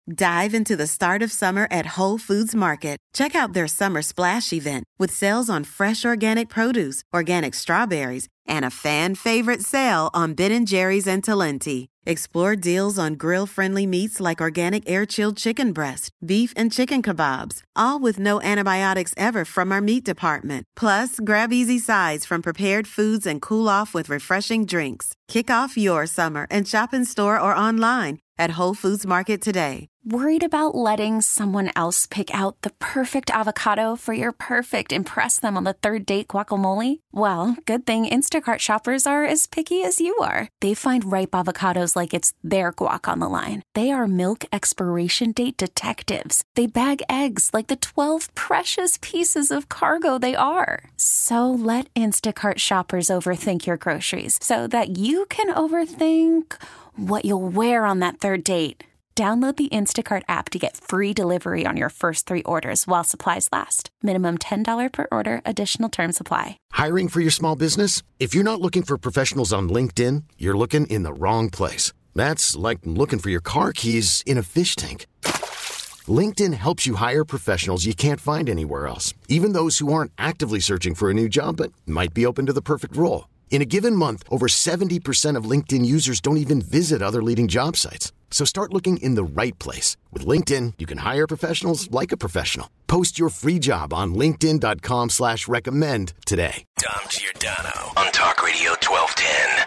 Dive into the start of summer at Whole Foods Market. Check out their Summer Splash event with sales on fresh organic produce, organic strawberries, and a fan-favorite sale on Ben & Jerry's and Talenti. Explore deals on grill-friendly meats like organic air-chilled chicken breast, beef and chicken kebabs, all with no antibiotics ever from our meat department. Plus, grab easy sides from prepared foods and cool off with refreshing drinks. Kick off your summer and shop in store or online at Whole Foods Market today. Worried about letting someone else pick out the perfect avocado for your perfect impress them on the third date guacamole? Well, good thing Instacart shoppers are as picky as you are. They find ripe avocados like it's their guac on the line. They are milk expiration date detectives. They bag eggs like the 12 precious pieces of cargo they are. So let Instacart shoppers overthink your groceries so that you can overthink what you'll wear on that third date. Download the Instacart app to get free delivery on your first 3 orders while supplies last. Minimum $10 per order. Additional terms apply. Hiring for your small business? If you're not looking for professionals on LinkedIn, you're looking in the wrong place. That's like looking for your car keys in a fish tank. LinkedIn helps you hire professionals you can't find anywhere else, even those who aren't actively searching for a new job but might be open to the perfect role. In a given month, over 70% of LinkedIn users don't even visit other leading job sites. So start looking in the right place. With LinkedIn, you can hire professionals like a professional. Post your free job on linkedin.com/recommend today. Dom Giordano on Talk Radio 1210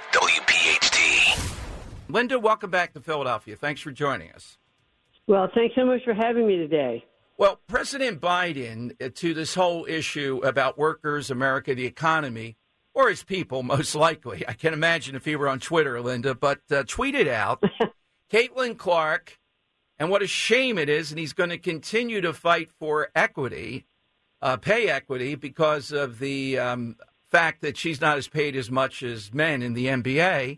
WPHT. Linda, welcome back to Philadelphia. Thanks for joining us. Well, thanks so much for having me today. Well, President Biden, to this whole issue about workers, America, the economy, or his people, most likely. I can imagine if he were on Twitter, Linda, but tweeted out Caitlin Clark, and what a shame it is, and he's going to continue to fight for equity, pay equity, because of the fact that she's not as paid as much as men in the NBA,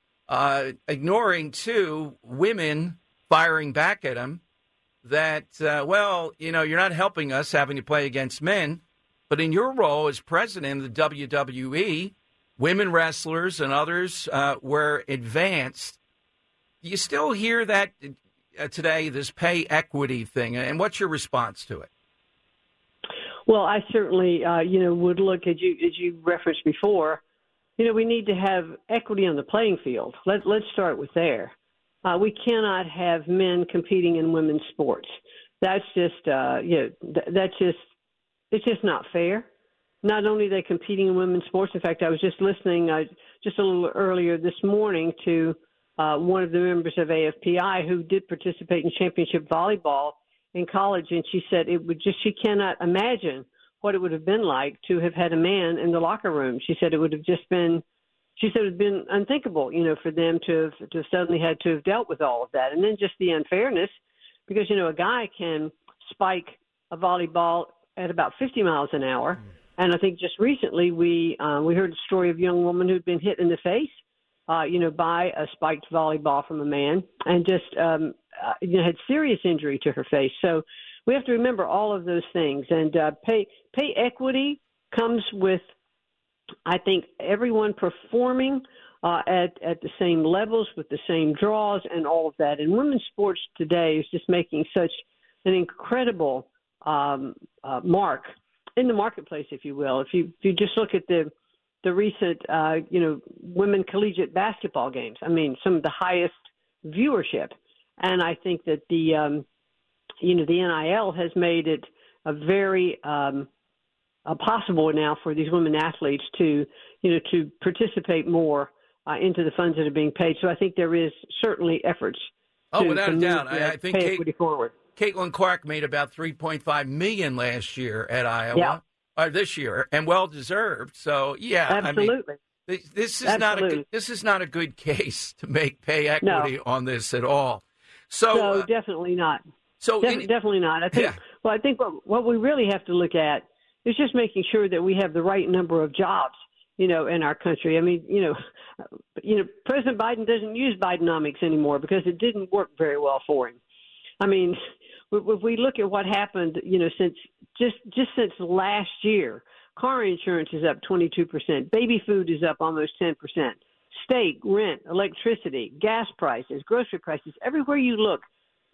ignoring, too, women firing back at him that, well, you know, you're not helping us having to play against men. But in your role as president of the WWE, women wrestlers and others were advanced. You still hear that today, this pay equity thing, and what's your response to it? Well, I certainly, would look, as you referenced before, we need to have equity on the playing field. Let's start with there. We cannot have men competing in women's sports. That's just, it's just not fair. Not only are they competing in women's sports. In fact, I was just listening just a little earlier this morning to one of the members of AFPI who did participate in championship volleyball in college, and she said she cannot imagine what it would have been like to have had a man in the locker room. She said it would have been unthinkable, for them to have suddenly had to have dealt with all of that. And then just the unfairness, because, a guy can spike a volleyball at about 50 miles an hour. And I think just recently we heard a story of a young woman who'd been hit in the face, by a spiked volleyball from a man, and just, had serious injury to her face. So we have to remember all of those things. And pay equity comes with, I think, everyone performing at the same levels with the same draws and all of that. And women's sports today is just making such an incredible mark in the marketplace, if you will. If you just look at the recent, women collegiate basketball games, I mean, some of the highest viewership. And I think that the NIL has made it a very possible now for these women athletes to participate more into the funds that are being paid. So I think there is certainly efforts. Without a doubt. I think pay equity forward. Caitlin Clark made about $3.5 million last year at Iowa, or this year, and well deserved. So absolutely. I mean, this is not a good case to make pay equity on this at all. So definitely not. Definitely not. I think. Yeah. Well, I think what we really have to look at is just making sure that we have the right number of jobs, in our country. I mean, President Biden doesn't use Bidenomics anymore because it didn't work very well for him. I mean, if we look at what happened, since since last year, car insurance is up 22%, baby food is up almost 10%, steak, rent, electricity, gas prices, grocery prices, everywhere you look,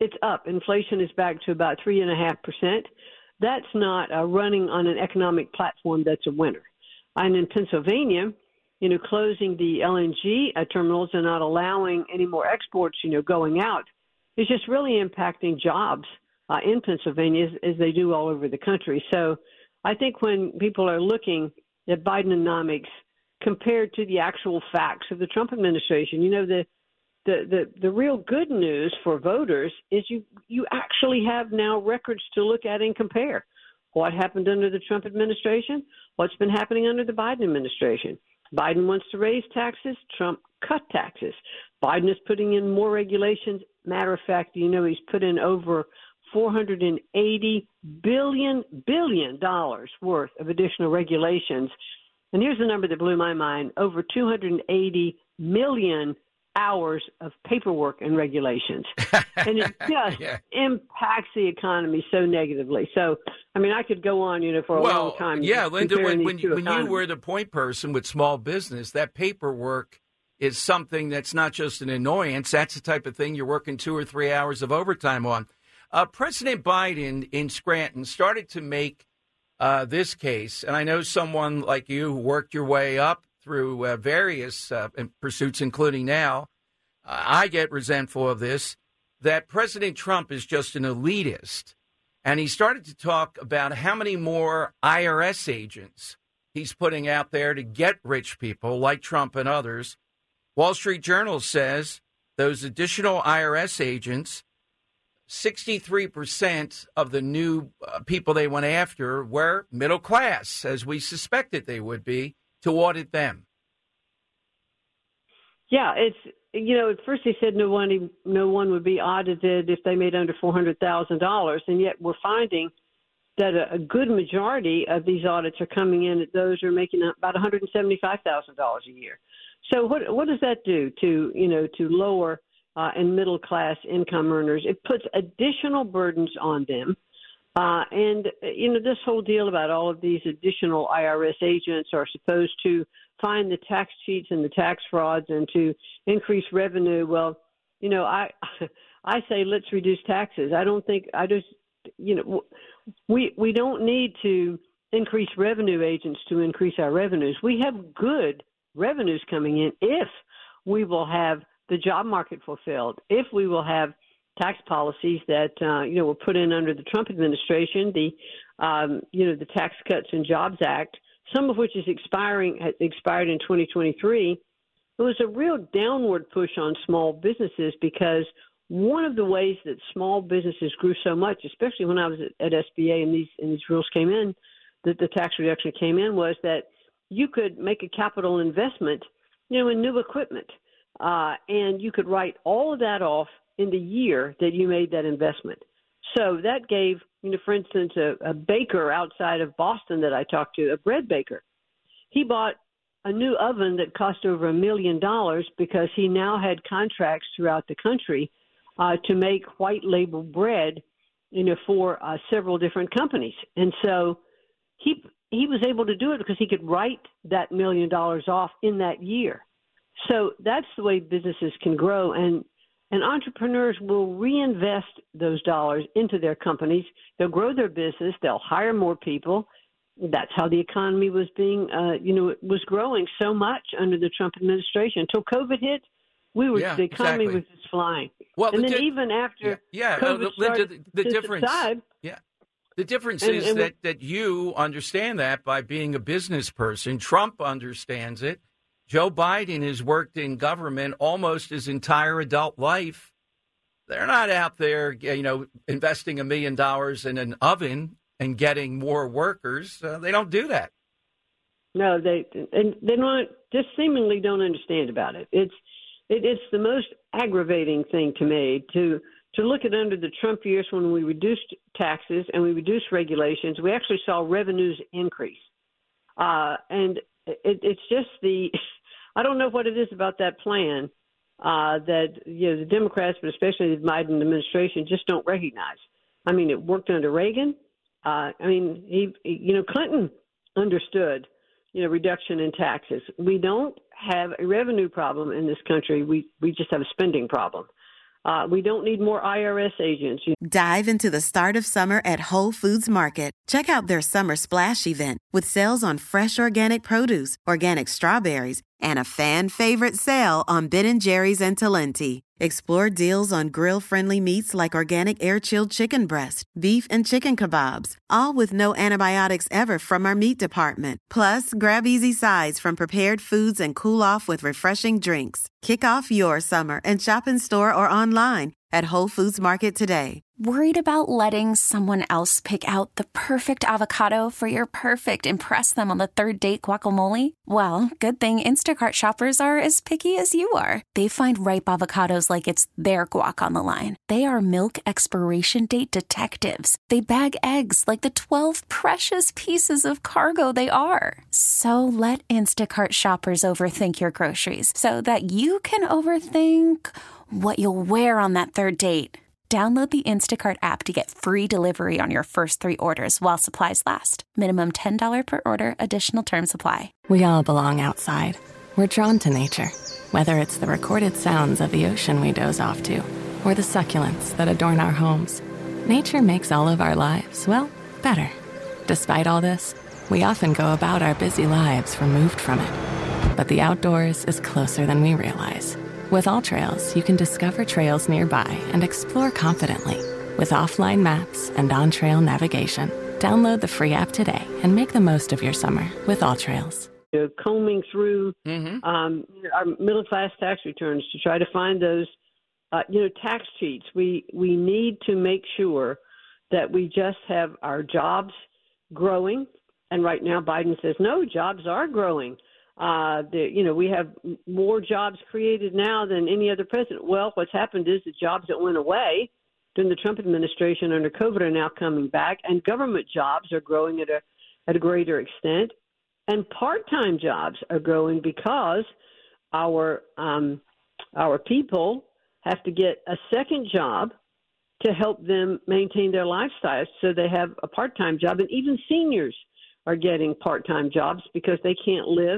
it's up. Inflation is back to about 3.5%. That's not running on an economic platform that's a winner. And in Pennsylvania, closing the LNG terminals and not allowing any more exports, going out is just really impacting jobs in Pennsylvania as they do all over the country. So I think when people are looking at Bidenomics compared to the actual facts of the Trump administration, the real good news for voters is you actually have now records to look at and compare. What happened under the Trump administration? What's been happening under the Biden administration? Biden wants to raise taxes. Trump cut taxes. Biden is putting in more regulations. Matter of fact, he's put in over $480 billion worth of additional regulations. And here's the number that blew my mind: over 280 million hours of paperwork and regulations. And it just impacts the economy so negatively. So, I could go on, for a long time. Yeah, Linda, when you were the point person with small business, that paperwork is something that's not just an annoyance. That's the type of thing you're working 2 or 3 hours of overtime on. President Biden in Scranton started to make this case, and I know someone like you who worked your way up through various pursuits, including now, I get resentful of this, that President Trump is just an elitist. And he started to talk about how many more IRS agents he's putting out there to get rich people like Trump and others. Wall Street Journal says those additional IRS agents, 63% of the new people they went after were middle class, as we suspected they would be, to audit them. Yeah, it's, at first he said no one would be audited if they made under $400,000, and yet we're finding that a good majority of these audits are coming in at those who are making about $175,000 a year. So what does that do to lower and middle class income earners? It puts additional burdens on them. And this whole deal about all of these additional IRS agents are supposed to find the tax cheats and the tax frauds and to increase revenue. Well, I say let's reduce taxes. We don't need to increase revenue agents to increase our revenues. We have good revenues coming in if we will have the job market fulfilled, if we will have tax policies that were put in under the Trump administration, the Tax Cuts and Jobs Act, some of which expired in 2023. It was a real downward push on small businesses because one of the ways that small businesses grew so much, especially when I was at SBA and these rules came in, that the tax reduction came in, was that you could make a capital investment, in new equipment, and you could write all of that off in the year that you made that investment. So that gave, for instance, a baker outside of Boston that I talked to, a bread baker. He bought a new oven that cost over $1 million because he now had contracts throughout the country to make white label bread, for several different companies. And so he was able to do it because he could write that $1 million off in that year. So that's the way businesses can grow. And entrepreneurs will reinvest those dollars into their companies. They'll grow their business. They'll hire more people. That's how the economy was was growing so much under the Trump administration. Until COVID hit, the economy was just flying. Well, and then even after COVID started the to difference, subside, the difference is that you understand that by being a business person. Trump understands it. Joe Biden has worked in government almost his entire adult life. They're not out there, investing $1 million in an oven and getting more workers. They don't do that. No, they just seemingly don't understand about it. It's the most aggravating thing to me to look at under the Trump years when we reduced taxes and we reduced regulations. We actually saw revenues increase, and it's just I don't know what it is about that plan that the Democrats, but especially the Biden administration, just don't recognize. I mean, it worked under Reagan. Clinton understood, reduction in taxes. We don't have a revenue problem in this country. We just have a spending problem. We don't need more IRS agents. Dive into the start of summer at Whole Foods Market. Check out their Summer Splash event with sales on fresh organic produce, organic strawberries, and a fan-favorite sale on Ben & Jerry's and Talenti. Explore deals on grill-friendly meats like organic air-chilled chicken breast, beef and chicken kebabs, all with no antibiotics ever from our meat department. Plus, grab easy sides from prepared foods and cool off with refreshing drinks. Kick off your summer and shop in store or online at Whole Foods Market today. Worried about letting someone else pick out the perfect avocado for your perfect impress them on the third date guacamole? Well, good thing Instacart shoppers are as picky as you are. They find ripe avocados like it's their guac on the line. They are milk expiration date detectives. They bag eggs like the 12 precious pieces of cargo they are. So let Instacart shoppers overthink your groceries so that you can overthink what you'll wear on that third date. Download the Instacart app to get free delivery on your first 3 orders while supplies last. Minimum $10 per order. Additional terms apply. We all belong outside. We're drawn to nature, whether it's the recorded sounds of the ocean we doze off to, or the succulents that adorn our homes. Nature makes all of our lives, well, better. Despite all this, we often go about our busy lives removed from it. But the outdoors is closer than we realize. With AllTrails, you can discover trails nearby and explore confidently. With offline maps and on-trail navigation, download the free app today and make the most of your summer with AllTrails. Combing through our middle-class tax returns to try to find those, tax cheats. We need to make sure that we just have our jobs growing. And right now, Biden says, no, jobs are growing. We have more jobs created now than any other president. Well, what's happened is the jobs that went away during the Trump administration under COVID are now coming back, and government jobs are growing at a greater extent, and part-time jobs are growing because our people have to get a second job to help them maintain their lifestyles, so they have a part-time job, and even seniors are getting part-time jobs because they can't live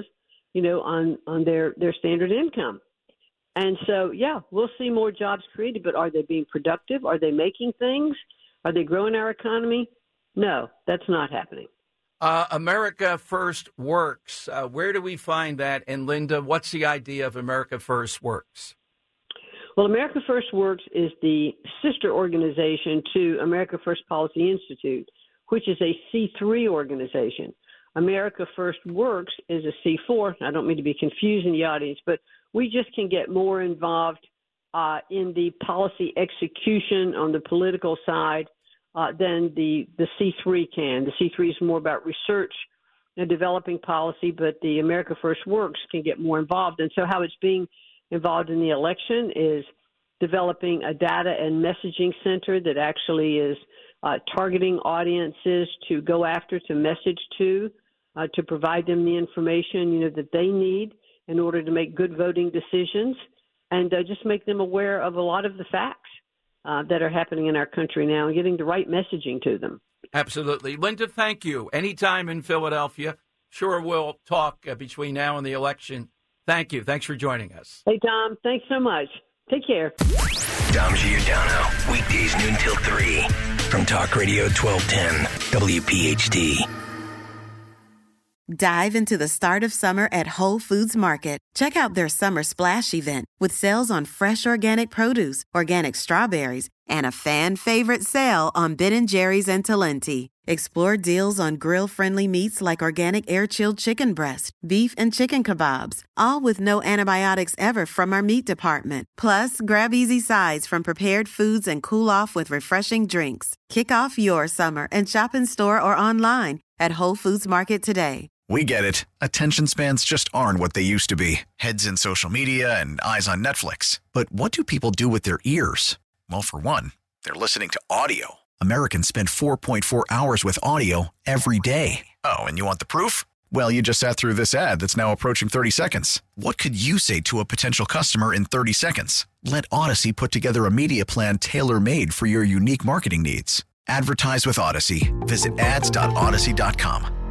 on their standard income. And so, we'll see more jobs created, but are they being productive? Are they making things? Are they growing our economy? No, that's not happening. America First Works. Where do we find that? And Linda, what's the idea of America First Works? Well, America First Works is the sister organization to America First Policy Institute, which is a C3 organization. America First Works is a C4. I don't mean to be confusing the audience, but we just can get more involved in the policy execution on the political side than the C3 can. The C3 is more about research and developing policy, but the America First Works can get more involved. And so how it's being involved in the election is developing a data and messaging center that actually is targeting audiences to go after, to message to provide them the information that they need in order to make good voting decisions, and just make them aware of a lot of the facts that are happening in our country now and getting the right messaging to them. Absolutely. Linda, thank you. Anytime in Philadelphia. Sure, we'll talk between now and the election. Thank you. Thanks for joining us. Hey, Tom. Thanks so much. Take care. Dom Giordano, weekdays noon till 3 from Talk Radio 1210 WPHT. Dive into the start of summer at Whole Foods Market. Check out their Summer Splash event with sales on fresh organic produce, organic strawberries, and a fan-favorite sale on Ben & Jerry's and Talenti. Explore deals on grill-friendly meats like organic air-chilled chicken breast, beef and chicken kebabs, all with no antibiotics ever from our meat department. Plus, grab easy sides from prepared foods and cool off with refreshing drinks. Kick off your summer and shop in store or online at Whole Foods Market today. We get it. Attention spans just aren't what they used to be. Heads in social media and eyes on Netflix. But what do people do with their ears? Well, for one, they're listening to audio. Americans spend 4.4 hours with audio every day. Oh, and you want the proof? Well, you just sat through this ad that's now approaching 30 seconds. What could you say to a potential customer in 30 seconds? Let Odyssey put together a media plan tailor-made for your unique marketing needs. Advertise with Odyssey. Visit ads.odyssey.com.